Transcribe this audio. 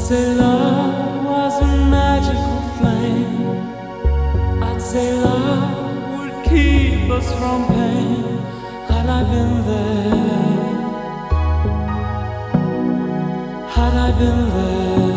say love was a magical flame, I'd say love would keep us from pain. Had I been there, had I been there.